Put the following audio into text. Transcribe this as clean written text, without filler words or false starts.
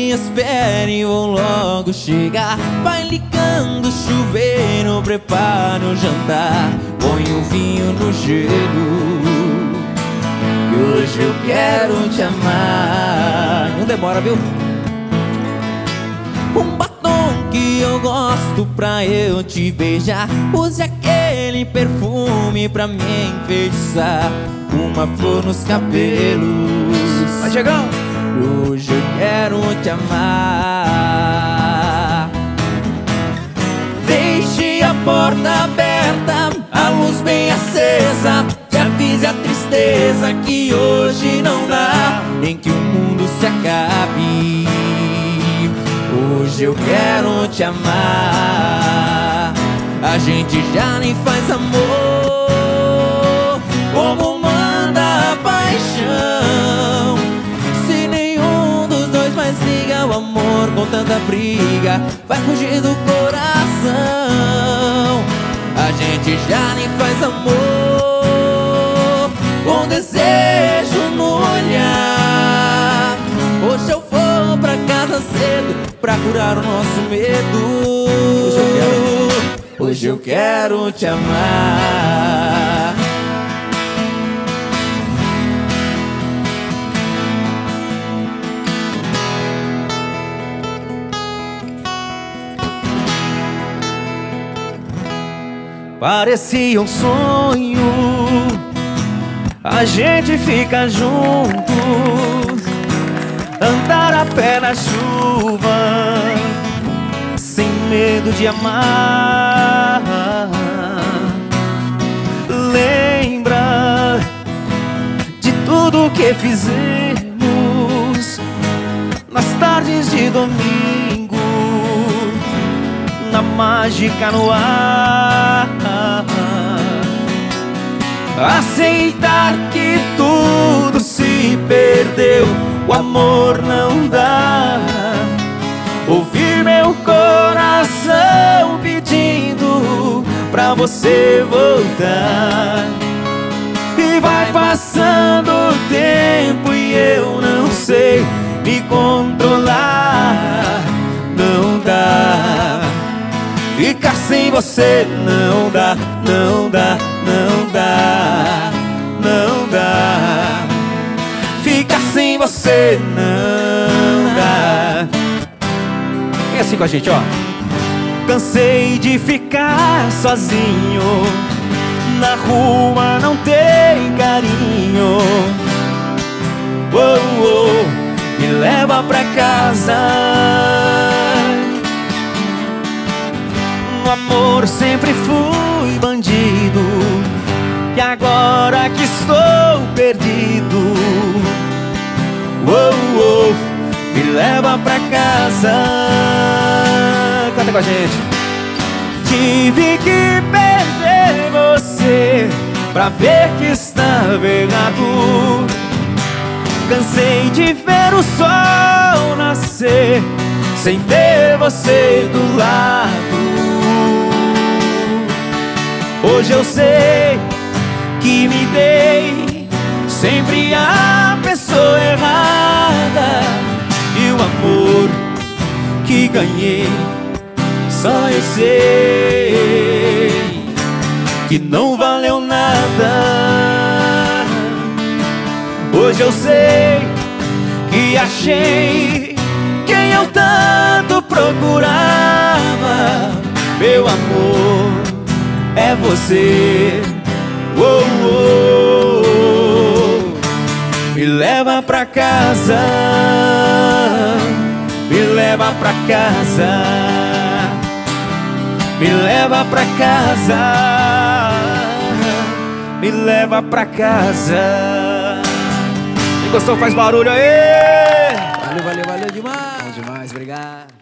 me espere, vou logo chegar. Vai ligando o chuveiro, prepara o jantar, põe o vinho no gelo, que hoje eu quero te amar. Não demora, viu? Um batom que eu gosto pra eu te beijar, use aquele perfume pra me enfeitiçar, uma flor nos cabelos. Vai chegando! Hoje eu quero te amar. Deixe a porta aberta, a luz bem acesa, te avise a tristeza que hoje não dá, nem que o mundo se acabe. Hoje eu quero te amar. A gente já nem faz amor como manda a paixão. Se nenhum dos dois mais liga o amor com tanta briga, vai fugir do coração. A gente já nem faz amor com desejo no olhar. Hoje eu vou pra casa cedo pra curar o nosso medo. Hoje eu quero te amar. Parecia um sonho, a gente fica junto, andar a pé na chuva, sem medo de amar. Lembra de tudo que fizemos nas tardes de domingo, na mágica no ar. Aceitar que tudo se perdeu, o amor não dá. Ouvir meu coração pedindo pra você voltar. E vai passando o tempo e eu não sei me controlar. Não dá, ficar sem você não dá, não dá, não dá, não dá. Ficar sem você não dá. Vem assim com a gente, ó. Cansei de ficar sozinho, na rua não tem carinho. Oh, oh, me leva pra casa. No amor sempre fui bandido, e agora que estou perdido, oh, oh, me leva pra casa. Canta com a gente. Tive que perder você pra ver que estava errado. Cansei de ver o sol nascer sem ter você do lado. Hoje eu sei que me dei sempre a pessoa errada, e o amor que ganhei só eu sei que não valeu nada. Hoje eu sei que achei quem eu tanto procurava. Meu amor é você. Oh, oh, oh. Me leva pra casa, me leva pra casa, me leva pra casa, me leva pra casa. Quem gostou faz barulho aí. Valeu, valeu, valeu demais. Bom demais, obrigado.